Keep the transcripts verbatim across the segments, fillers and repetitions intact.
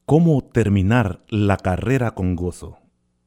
¿Cómo terminar la carrera con gozo?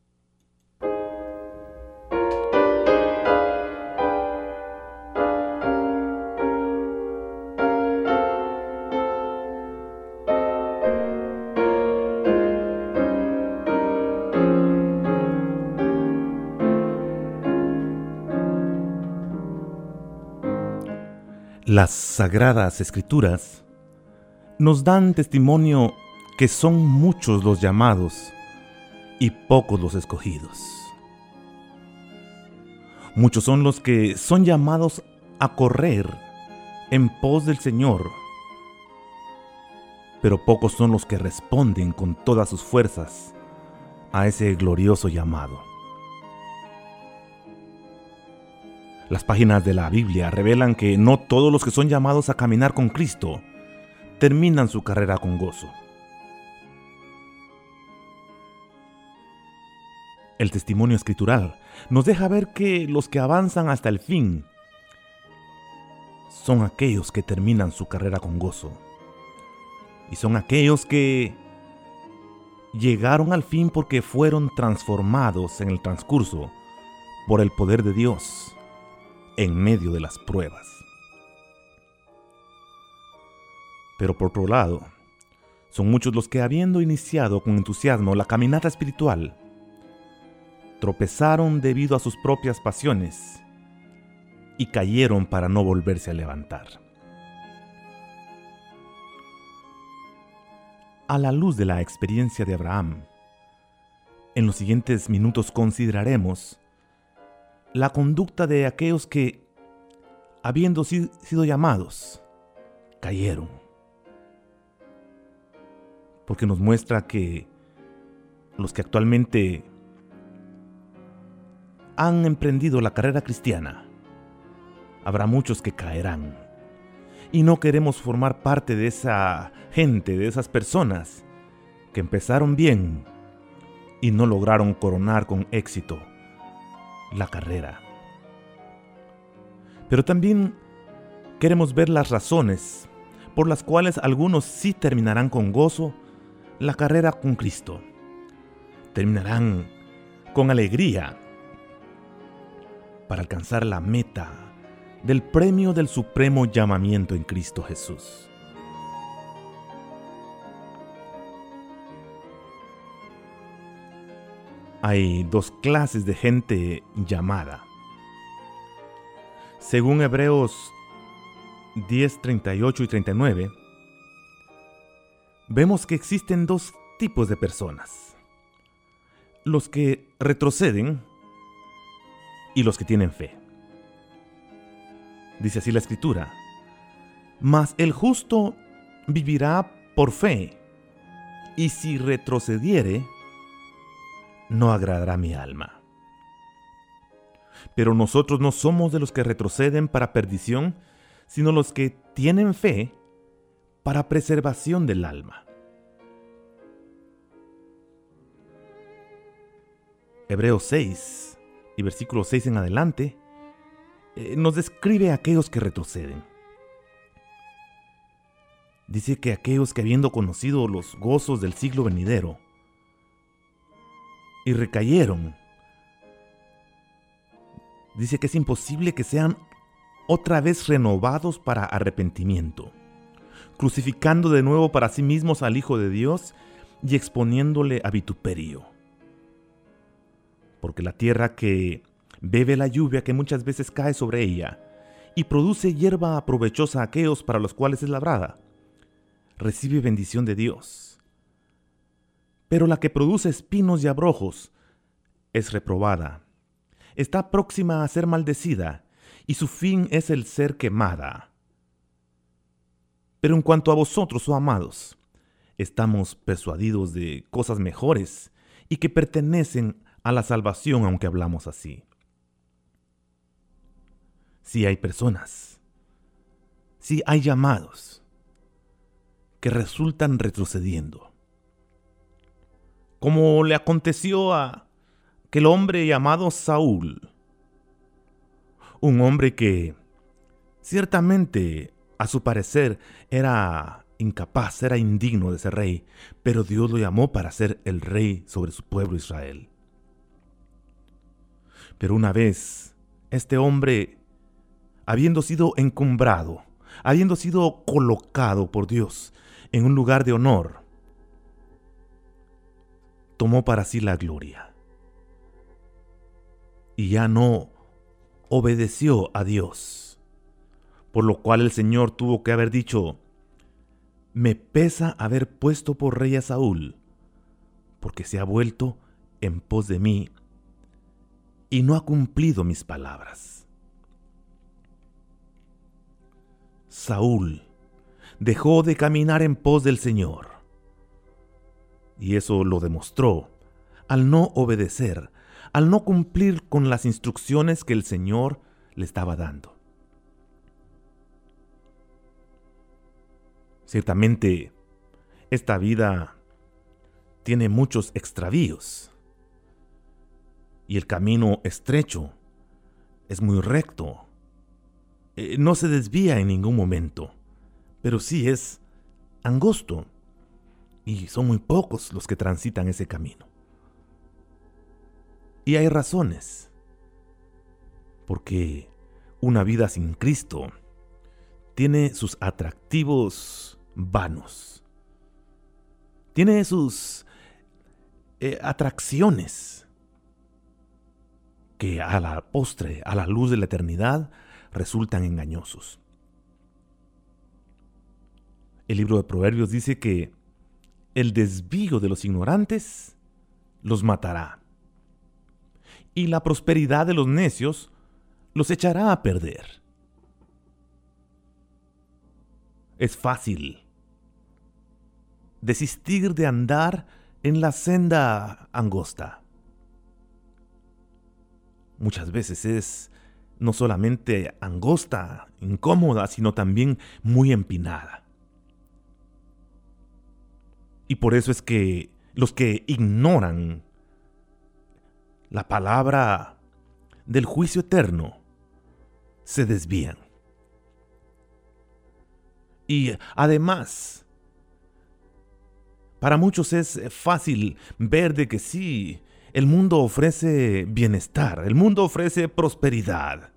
Las Sagradas Escrituras nos dan testimonio que son muchos los llamados y pocos los escogidos. Muchos son los que son llamados a correr en pos del Señor, pero pocos son los que responden con todas sus fuerzas a ese glorioso llamado. Las páginas de la Biblia revelan que no todos los que son llamados a caminar con Cristo terminan su carrera con gozo. El testimonio escritural nos deja ver que los que avanzan hasta el fin son aquellos que terminan su carrera con gozo. Y son aquellos que llegaron al fin porque fueron transformados en el transcurso por el poder de Dios en medio de las pruebas. Pero por otro lado, son muchos los que, habiendo iniciado con entusiasmo la caminata espiritual, tropezaron debido a sus propias pasiones y cayeron para no volverse a levantar. A la luz de la experiencia de Abraham, en los siguientes minutos consideraremos la conducta de aquellos que, habiendo sido llamados, cayeron. Porque nos muestra que los que actualmente han emprendido la carrera cristiana, habrá muchos que caerán. Y no queremos formar parte de esa gente, de esas personas que empezaron bien y no lograron coronar con éxito la carrera. Pero también queremos ver las razones por las cuales algunos sí terminarán con gozo la carrera con Cristo. Terminarán con alegría para alcanzar la meta del premio del supremo llamamiento en Cristo Jesús. Hay dos clases de gente llamada. Según Hebreos diez, treinta y ocho y treinta y nueve, vemos que existen dos tipos de personas: los que retroceden y los que tienen fe. Dice así la Escritura: mas el justo vivirá por fe, y si retrocediere, no agradará mi alma. Pero nosotros no somos de los que retroceden para perdición, sino los que tienen fe para preservación del alma. Hebreos seis y versículo seis en adelante eh, nos describe a aquellos que retroceden. Dice que aquellos que, habiendo conocido los gozos del siglo venidero, y recayeron, dice que es imposible que sean otra vez renovados para arrepentimiento, crucificando de nuevo para sí mismos al Hijo de Dios y exponiéndole a vituperio. Porque la tierra que bebe la lluvia que muchas veces cae sobre ella y produce hierba provechosa a aquellos para los cuales es labrada, recibe bendición de Dios. Pero la que produce espinos y abrojos es reprobada, está próxima a ser maldecida, y su fin es el ser quemada. Pero en cuanto a vosotros, oh amados, estamos persuadidos de cosas mejores y que pertenecen a la salvación, aunque hablamos así. Si hay personas, si hay llamados que resultan retrocediendo, como le aconteció a aquel hombre llamado Saúl, un hombre que ciertamente, a su parecer, era incapaz, era indigno de ser rey, pero Dios lo llamó para ser el rey sobre su pueblo Israel. Pero una vez, este hombre, habiendo sido encumbrado, habiendo sido colocado por Dios en un lugar de honor, tomó para sí la gloria y ya no obedeció a Dios, por lo cual el Señor tuvo que haber dicho: me pesa haber puesto por rey a Saúl, porque se ha vuelto en pos de mí y no ha cumplido mis palabras. Saúl dejó de caminar en pos del Señor, y eso lo demostró al no obedecer, al no cumplir con las instrucciones que el Señor le estaba dando. Ciertamente, esta vida tiene muchos extravíos, y el camino estrecho es muy recto. Eh, no se desvía en ningún momento, pero sí es angosto, y son muy pocos los que transitan ese camino. Y hay razones, porque una vida sin Cristo tiene sus atractivos vanos, tiene sus eh, atracciones que a la postre, a la luz de la eternidad, resultan engañosos. El libro de Proverbios dice que el desvío de los ignorantes los matará, y la prosperidad de los necios los echará a perder. Es fácil desistir de andar en la senda angosta. Muchas veces es no solamente angosta, incómoda, sino también muy empinada. Y por eso es que los que ignoran la palabra del juicio eterno se desvían. Y además, para muchos es fácil ver de que sí, el mundo ofrece bienestar, el mundo ofrece prosperidad.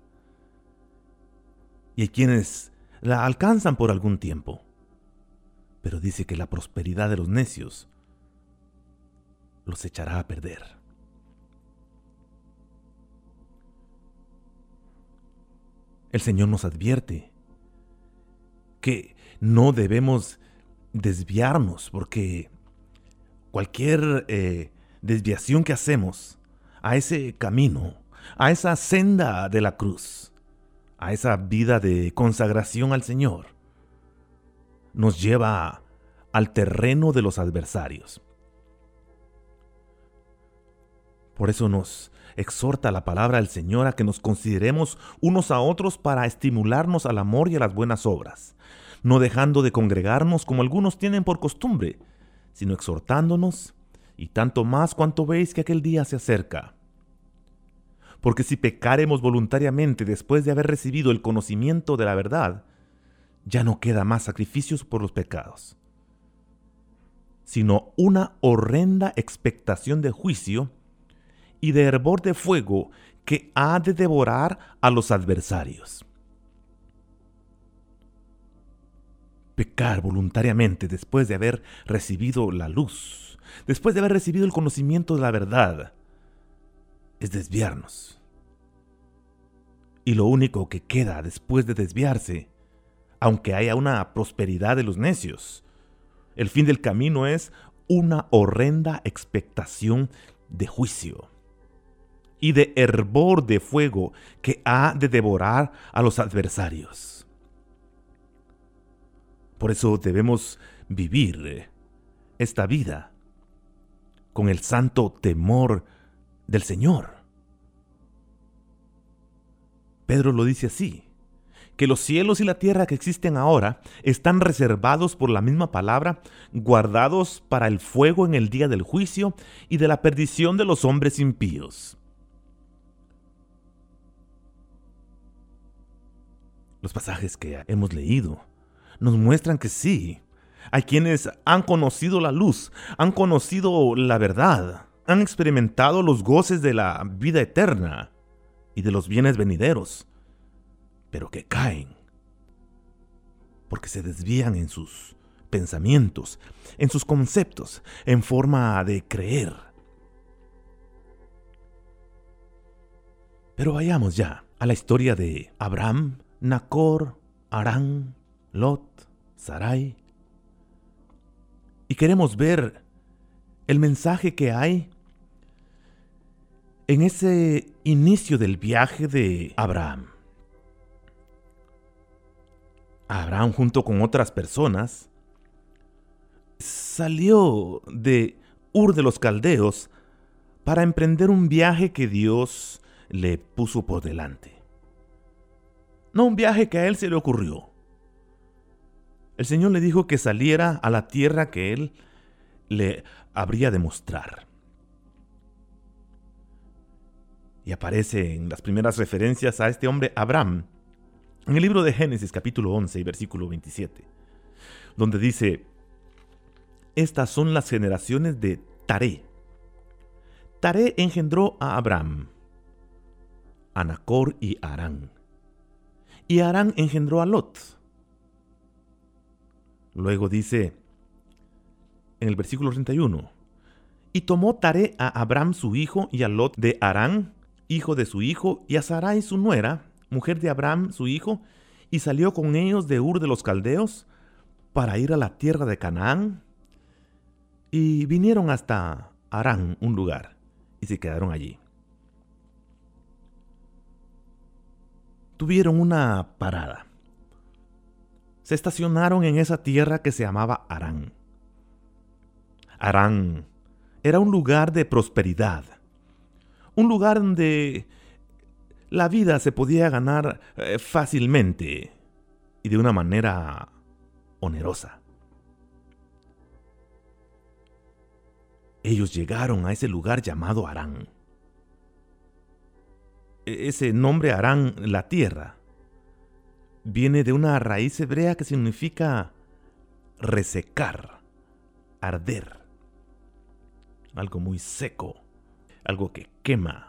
Y hay quienes la alcanzan por algún tiempo. Pero dice que la prosperidad de los necios los echará a perder. El Señor nos advierte que no debemos desviarnos, porque cualquier eh, desviación que hacemos a ese camino, a esa senda de la cruz, a esa vida de consagración al Señor, nos lleva al terreno de los adversarios. Por eso nos exhorta la palabra del Señor a que nos consideremos unos a otros para estimularnos al amor y a las buenas obras, no dejando de congregarnos como algunos tienen por costumbre, sino exhortándonos, y tanto más cuanto veis que aquel día se acerca. Porque si pecaremos voluntariamente después de haber recibido el conocimiento de la verdad, ya no queda más sacrificios por los pecados, sino una horrenda expectación de juicio y de hervor de fuego que ha de devorar a los adversarios. Pecar voluntariamente después de haber recibido la luz, después de haber recibido el conocimiento de la verdad, es desviarnos. Y lo único que queda después de desviarse, aunque haya una prosperidad de los necios, el fin del camino es una horrenda expectación de juicio y de hervor de fuego que ha de devorar a los adversarios. Por eso debemos vivir esta vida con el santo temor del Señor. Pedro lo dice así, que los cielos y la tierra que existen ahora están reservados por la misma palabra, guardados para el fuego en el día del juicio y de la perdición de los hombres impíos. Los pasajes que hemos leído nos muestran que sí, Hay quienes han conocido la luz, han conocido la verdad, han experimentado los goces de la vida eterna y de los bienes venideros, pero que caen porque se desvían en sus pensamientos, en sus conceptos, en forma de creer. Pero vayamos ya a la historia de Abraham, Nacor, Harán, Lot, Sarai. Y queremos ver el mensaje que hay en ese inicio del viaje de Abraham. Abraham, junto con otras personas, salió de Ur de los Caldeos para emprender un viaje que Dios le puso por delante. No un viaje que a él se le ocurrió. El Señor le dijo que saliera a la tierra que él le habría de mostrar. Y aparece en las primeras referencias a este hombre Abraham, en el libro de Génesis capítulo once y versículo veintisiete, donde dice: estas son las generaciones de Taré. Taré engendró a Abraham, a Nacor y a Harán. Y Harán engendró a Lot. Luego dice en el versículo treinta y uno: y tomó Taré a Abraham su hijo y a Lot de Harán, hijo de su hijo, y a Sarai su nuera, mujer de Abraham su hijo, y salió con ellos de Ur de los Caldeos para ir a la tierra de Canaán, y vinieron hasta Harán, un lugar, y se quedaron allí. Tuvieron una parada. Se estacionaron en esa tierra que se llamaba Harán. Harán era un lugar de prosperidad, un lugar donde la vida se podía ganar eh, fácilmente y de una manera onerosa. Ellos llegaron a ese lugar llamado Harán. E- ese nombre Harán, la tierra, viene de una raíz hebrea que significa resecar, arder. Algo muy seco, algo que quema.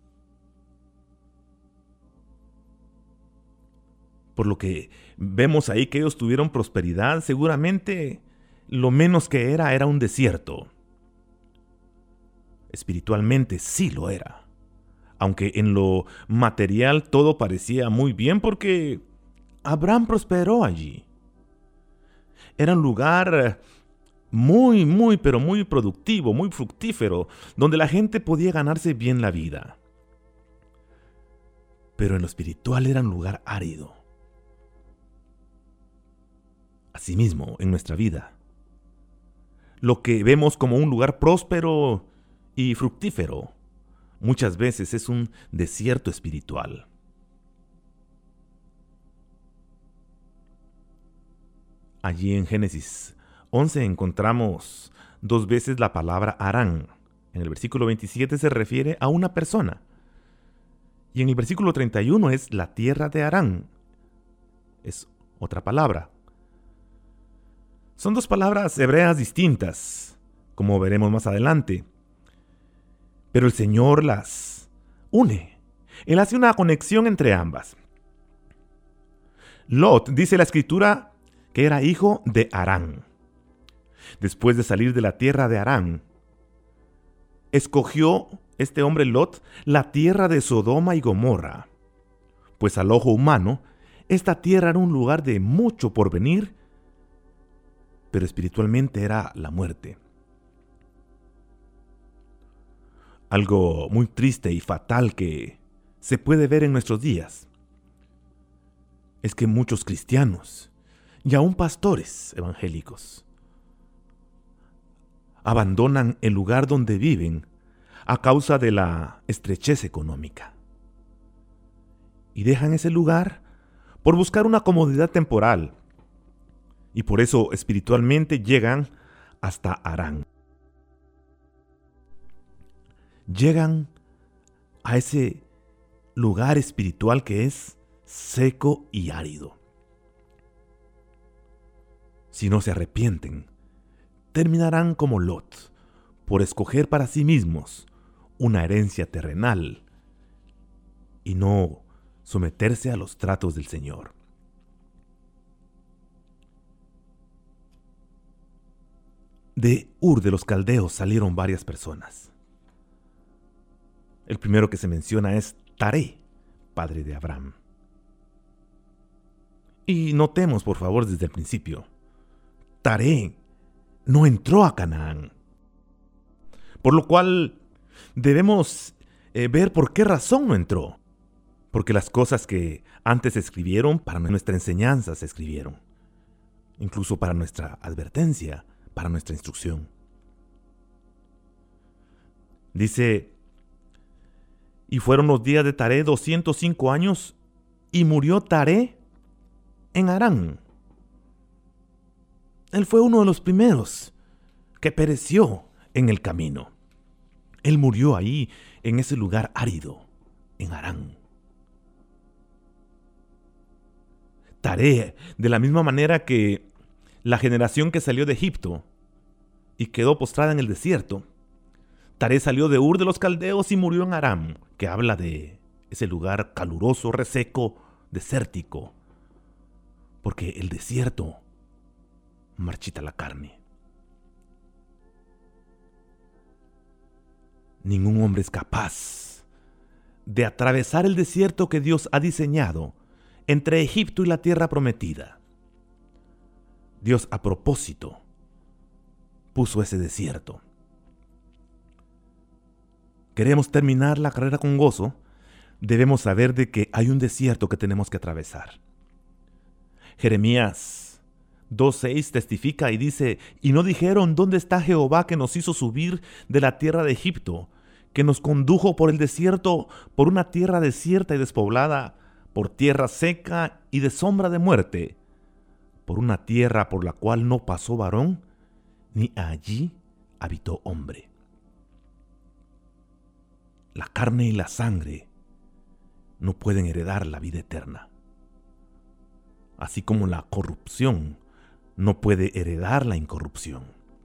Por lo que vemos ahí que ellos tuvieron prosperidad, seguramente lo menos que era era un desierto. Espiritualmente sí lo era, aunque en lo material todo parecía muy bien porque Abraham prosperó allí. Era un lugar muy, muy, pero muy productivo, muy fructífero, donde la gente podía ganarse bien la vida. Pero en lo espiritual era un lugar árido. Asimismo, en nuestra vida, lo que vemos como un lugar próspero y fructífero, muchas veces es un desierto espiritual. Allí en Génesis once encontramos dos veces la palabra Harán. En el versículo veintisiete se refiere a una persona. Y en el versículo treinta y uno es la tierra de Harán. Es otra palabra. Son dos palabras hebreas distintas, como veremos más adelante. Pero el Señor las une. Él hace una conexión entre ambas. Lot, dice la Escritura, que era hijo de Harán. Después de salir de la tierra de Harán, escogió este hombre Lot la tierra de Sodoma y Gomorra, pues al ojo humano, esta tierra era un lugar de mucho porvenir, pero espiritualmente era la muerte. Algo muy triste y fatal que se puede ver en nuestros días es que muchos cristianos y aún pastores evangélicos abandonan el lugar donde viven a causa de la estrechez económica y dejan ese lugar por buscar una comodidad temporal, y por eso espiritualmente llegan hasta Harán. Llegan a ese lugar espiritual que es seco y árido. si no se arrepienten, terminarán como Lot, por escoger para sí mismos una herencia terrenal y no someterse a los tratos del Señor. De Ur de los Caldeos salieron varias personas. El primero que se menciona es Taré, padre de Abraham. Y notemos, por favor, desde el principio, Taré no entró a Canaán. Por lo cual debemos eh, ver por qué razón no entró. Porque las cosas que antes se escribieron para nuestra enseñanza se escribieron. Incluso para nuestra advertencia, para nuestra instrucción. Dice, y fueron los días de Taré doscientos cinco años, y murió Taré en Harán. Él fue uno de los primeros que pereció en el camino. Él murió ahí, en ese lugar árido, en Harán. Taré, de la misma manera que la generación que salió de Egipto y quedó postrada en el desierto, Taré salió de Ur de los Caldeos y murió en Aram, que habla de ese lugar caluroso, reseco, desértico, porque el desierto marchita la carne. Ningún hombre es capaz de atravesar el desierto que Dios ha diseñado entre Egipto y la tierra prometida. Dios a propósito puso ese desierto. Queremos terminar la carrera con gozo, debemos saber de que hay un desierto que tenemos que atravesar. Jeremías dos seis testifica y dice, y no dijeron, ¿dónde está Jehová que nos hizo subir de la tierra de Egipto, que nos condujo por el desierto, por una tierra desierta y despoblada, por tierra seca y de sombra de muerte, por una tierra por la cual no pasó varón, ni allí habitó hombre? La carne y la sangre no pueden heredar la vida eterna, así como la corrupción no puede heredar la incorrupción.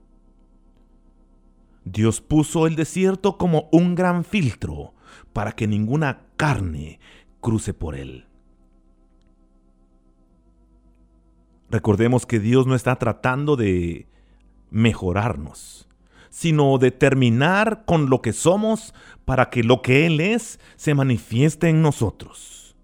Dios puso el desierto como un gran filtro para que ninguna carne cruce por él. Recordemos que Dios no está tratando de mejorarnos, sino de terminar con lo que somos para que lo que Él es se manifieste en nosotros.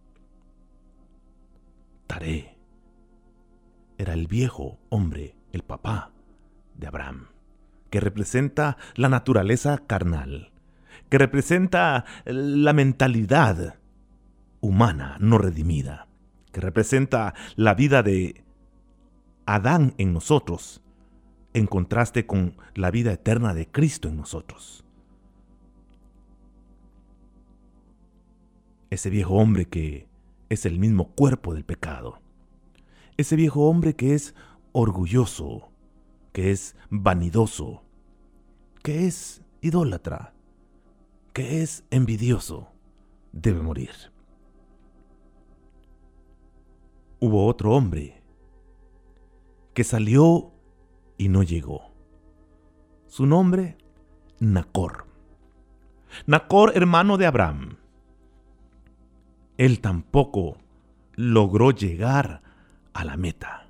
Taré era el viejo hombre, el papá de Abraham, que representa la naturaleza carnal, que representa la mentalidad humana no redimida, que representa la vida de Adán en nosotros, en contraste con la vida eterna de Cristo en nosotros. Ese viejo hombre que es el mismo cuerpo del pecado. Ese viejo hombre que es orgulloso, que es vanidoso, que es idólatra, que es envidioso, debe morir. Hubo otro hombre que salió y no llegó. Su nombre, Nacor. Nacor, hermano de Abraham. Él tampoco logró llegar a la meta.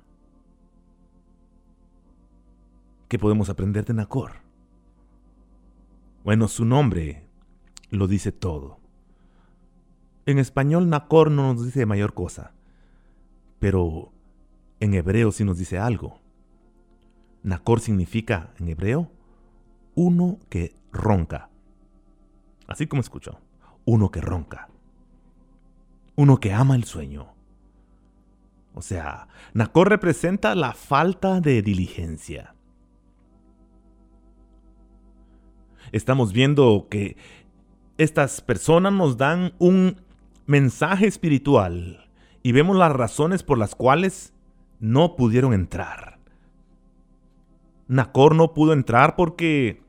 ¿Qué podemos aprender de Nacor? Bueno, su nombre lo dice todo. En español, Nacor no nos dice mayor cosa, pero en hebreo sí nos dice algo. Nacor significa, en hebreo, uno que ronca. Así como escuchó, uno que ronca. Uno que ama el sueño. O sea, Nacor representa la falta de diligencia. Estamos viendo que estas personas nos dan un mensaje espiritual y vemos las razones por las cuales no pudieron entrar. Nacor no pudo entrar porque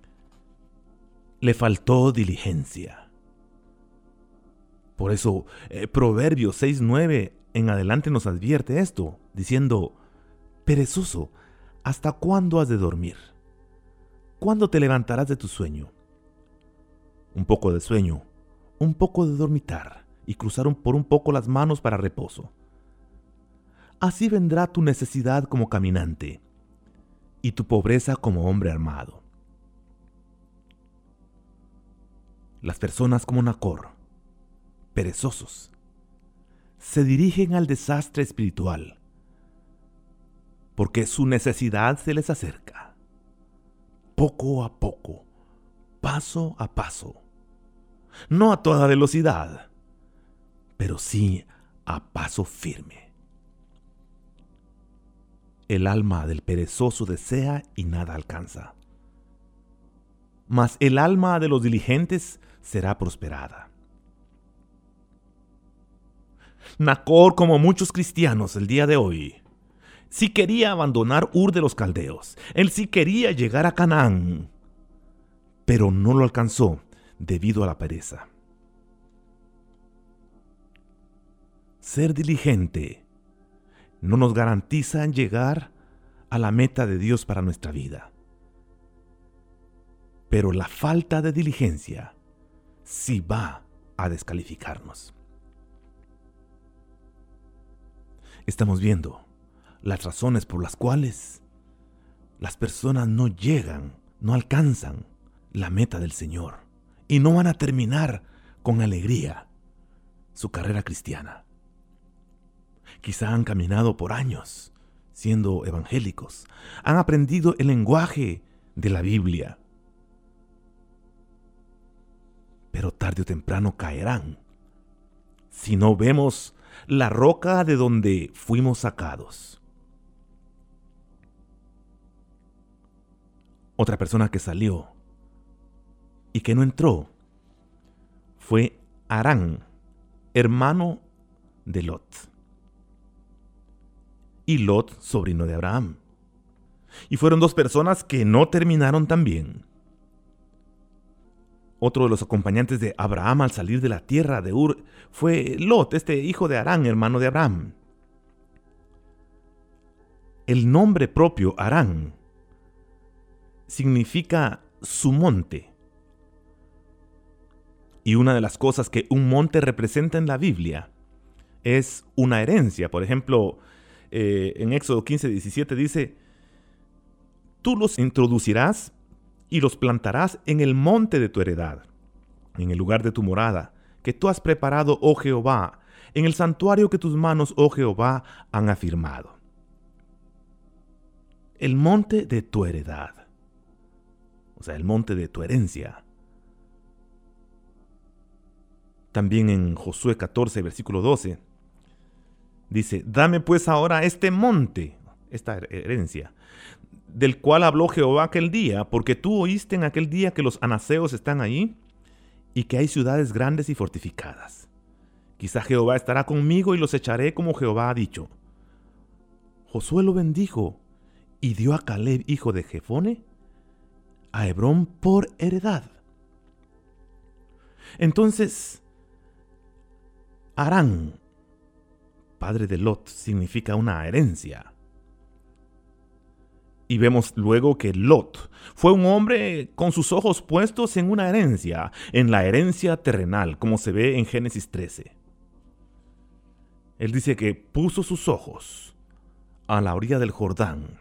le faltó diligencia. Por eso, eh, Proverbios seis nueve en adelante nos advierte esto, diciendo, Perezoso, ¿hasta cuándo has de dormir? ¿Cuándo te levantarás de tu sueño? Un poco de sueño, un poco de dormitar y cruzar por un poco las manos para reposo. Así vendrá tu necesidad como caminante y tu pobreza como hombre armado. Las personas como Nacor, perezosos, se dirigen al desastre espiritual porque su necesidad se les acerca, poco a poco, paso a paso, no a toda velocidad, pero sí a paso firme. El alma del perezoso desea y nada alcanza, mas el alma de los diligentes será prosperada. Nacor, como muchos cristianos el día de hoy, sí quería abandonar Ur de los Caldeos. Él sí quería llegar a Canaán, pero no lo alcanzó debido a la pereza. Ser diligente no nos garantiza llegar a la meta de Dios para nuestra vida. Pero la falta de diligencia sí va a descalificarnos. Estamos viendo las razones por las cuales las personas no llegan, no alcanzan la meta del Señor y no van a terminar con alegría su carrera cristiana. Quizá han caminado por años siendo evangélicos, han aprendido el lenguaje de la Biblia, pero tarde o temprano caerán si no vemos la roca de donde fuimos sacados. Otra persona que salió y que no entró fue Harán, hermano de Lot, y Lot, sobrino de Abraham. Y fueron dos personas que no terminaron tan bien. Otro de los acompañantes de Abraham al salir de la tierra de Ur fue Lot, este hijo de Harán, hermano de Abraham. El nombre propio, Harán, significa su monte. Y una de las cosas que un monte representa en la Biblia es una herencia. Por ejemplo, eh, en Éxodo quince, diecisiete dice: tú los introducirás y los plantarás en el monte de tu heredad, en el lugar de tu morada, que tú has preparado, oh Jehová, en el santuario que tus manos, oh Jehová, han afirmado. El monte de tu heredad, o sea, el monte de tu herencia. También en Josué catorce, versículo doce, dice: dame pues ahora este monte, esta herencia, del cual habló Jehová aquel día, porque tú oíste en aquel día que los anaseos están ahí y que hay ciudades grandes y fortificadas. Quizá Jehová estará conmigo y los echaré como Jehová ha dicho. Josué lo bendijo y dio a Caleb, hijo de Jefone, a Hebrón por heredad. Entonces, Harán, padre de Lot, significa una herencia. Y vemos luego que Lot fue un hombre con sus ojos puestos en una herencia, en la herencia terrenal, como se ve en Génesis trece. Él dice que puso sus ojos a la orilla del Jordán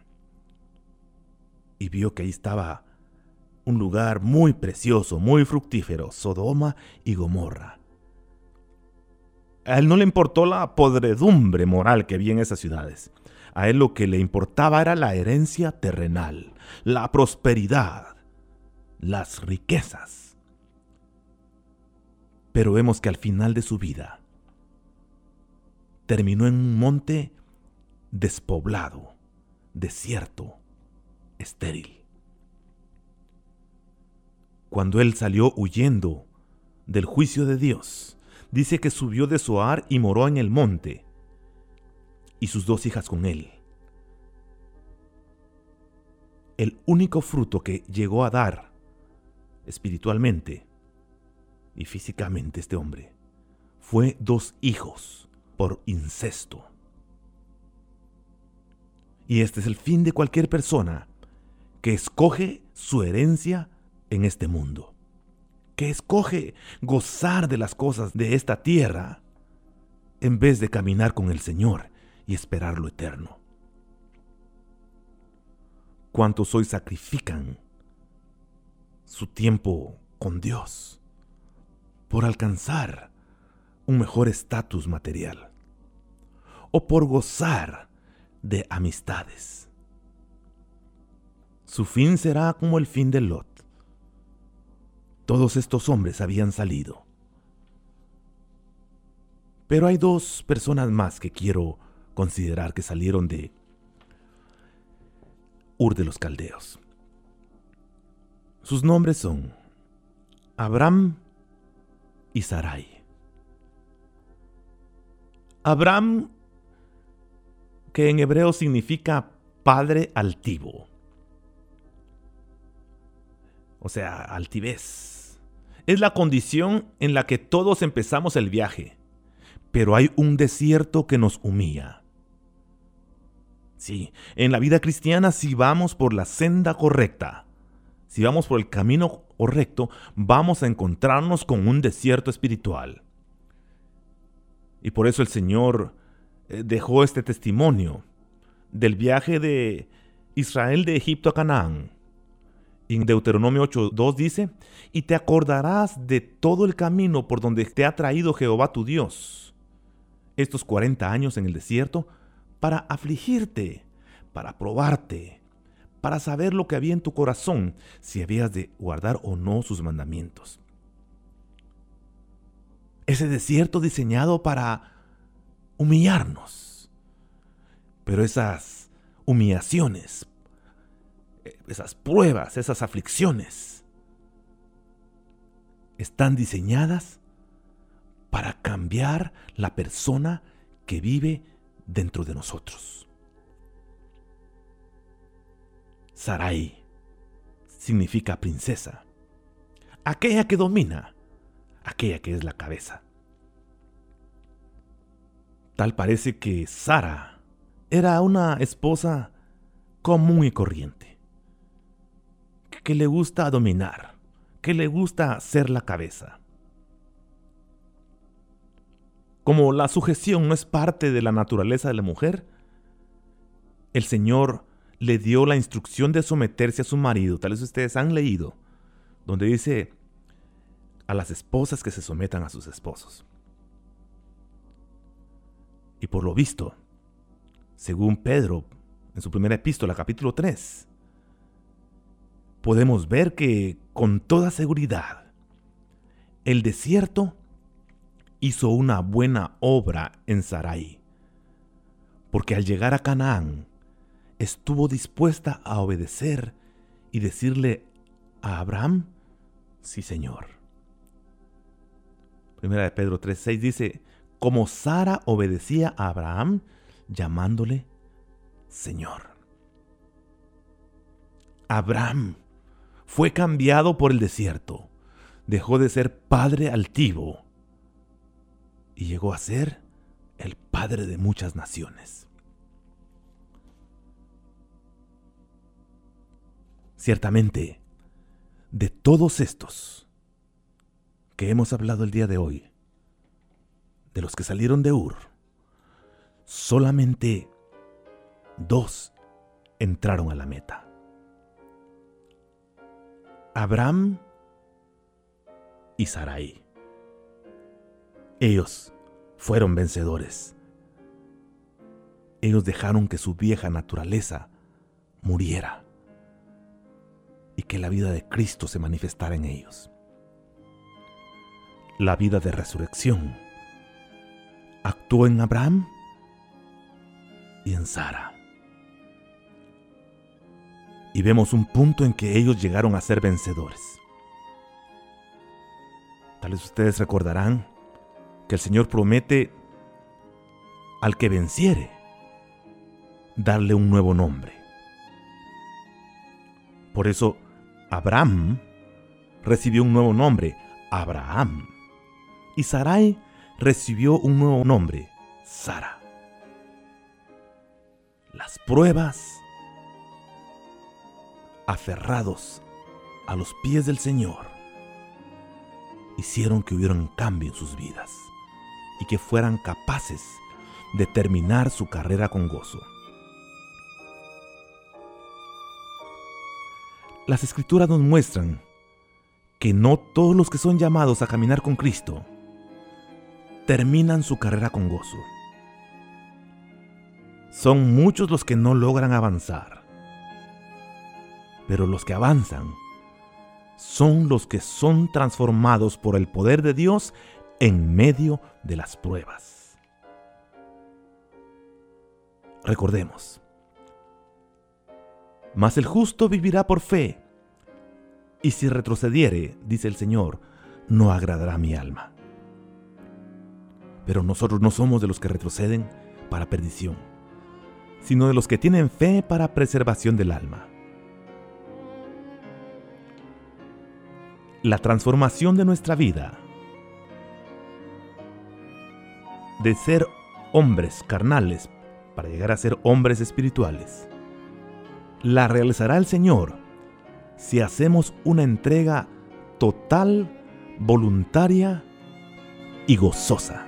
y vio que ahí estaba un lugar muy precioso, muy fructífero, Sodoma y Gomorra. A él no le importó la podredumbre moral que había en esas ciudades. A él lo que le importaba era la herencia terrenal, la prosperidad, las riquezas. Pero vemos que al final de su vida terminó en un monte despoblado, desierto, estéril. Cuando él salió huyendo del juicio de Dios, dice que subió de Zoar y moró en el monte, y sus dos hijas con él. El único fruto que llegó a dar espiritualmente y físicamente este hombre fue dos hijos por incesto. Y este es el fin de cualquier persona que escoge su herencia en este mundo, que escoge gozar de las cosas de esta tierra en vez de caminar con el Señor y esperar lo eterno. ¿Cuántos hoy sacrifican su tiempo con Dios por alcanzar un mejor estatus material o por gozar de amistades? Su fin será como el fin de Lot. Todos estos hombres habían salido. Pero hay dos personas más que quiero considerar que salieron de Ur de los Caldeos. Sus nombres son Abram y Sarai. Abram, que en hebreo significa padre altivo, o sea, altivez. Es la condición en la que todos empezamos el viaje, pero hay un desierto que nos humilla. Sí, en la vida cristiana, si vamos por la senda correcta, si vamos por el camino correcto, vamos a encontrarnos con un desierto espiritual. Y por eso el Señor dejó este testimonio del viaje de Israel de Egipto a Canaán. En Deuteronomio ocho dos dice: y te acordarás de todo el camino por donde te ha traído Jehová tu Dios estos cuarenta años en el desierto, para afligirte, para probarte, para saber lo que había en tu corazón, si habías de guardar o no sus mandamientos. Ese desierto diseñado para humillarnos. Pero esas humillaciones, esas pruebas, esas aflicciones, están diseñadas para cambiar la persona que vive dentro de nosotros. Sarai significa princesa, aquella que domina, aquella que es la cabeza. Tal parece que Sara era una esposa común y corriente, que le gusta dominar, que le gusta ser la cabeza. Como la sujeción no es parte de la naturaleza de la mujer, el Señor le dio la instrucción de someterse a su marido. Tal vez ustedes han leído, donde dice a las esposas que se sometan a sus esposos. Y por lo visto, según Pedro, en su primera epístola, capítulo tres, podemos ver que con toda seguridad el desierto hizo una buena obra en Sarai, porque al llegar a Canaán estuvo dispuesta a obedecer y decirle a Abraham: sí, Señor. Primera de Pedro tres seis dice: como Sara obedecía a Abraham, llamándole Señor. Abraham fue cambiado por el desierto, dejó de ser padre altivo y llegó a ser el padre de muchas naciones. Ciertamente, de todos estos que hemos hablado el día de hoy, de los que salieron de Ur, solamente dos entraron a la meta: Abraham y Sarai. Ellos fueron vencedores. Ellos dejaron que su vieja naturaleza muriera y que la vida de Cristo se manifestara en ellos. La vida de resurrección actuó en Abraham y en Sara. Y vemos un punto en que ellos llegaron a ser vencedores. Tal vez ustedes recordarán que el Señor promete al que venciere darle un nuevo nombre. Por eso Abraham recibió un nuevo nombre, Abraham, y Sarai recibió un nuevo nombre, Sara. las pruebas, aferrados a los pies del Señor, hicieron que hubiera un cambio en sus vidas y que fueran capaces de terminar su carrera con gozo. Las Escrituras nos muestran que no todos los que son llamados a caminar con Cristo terminan su carrera con gozo. Son muchos los que no logran avanzar, pero los que avanzan son los que son transformados por el poder de Dios en medio de las pruebas. Recordemos, mas el justo vivirá por fe, y si retrocediere, dice el Señor, no agradará a mi alma. Pero nosotros no somos de los que retroceden para perdición, sino de los que tienen fe para preservación del alma. La transformación de nuestra vida, de ser hombres carnales para llegar a ser hombres espirituales, la realizará el Señor si hacemos una entrega total, voluntaria y gozosa.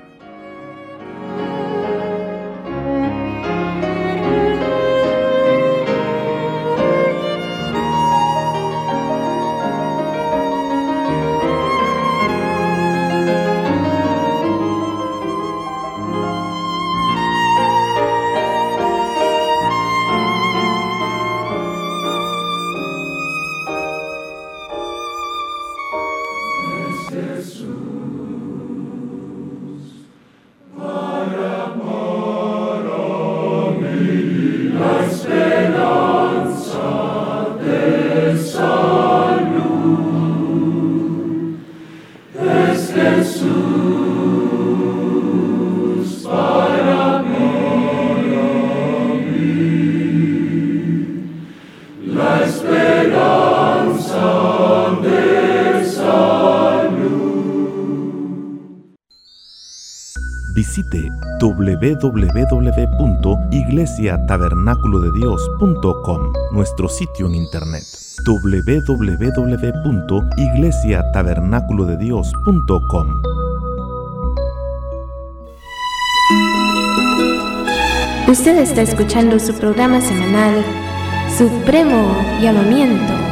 Visite doble u doble u doble u punto iglesia tabernáculo de dios punto com, nuestro sitio en internet. doble u doble u doble u punto iglesia tabernáculo de dios punto com. Usted está escuchando su programa semanal Supremo Llamamiento.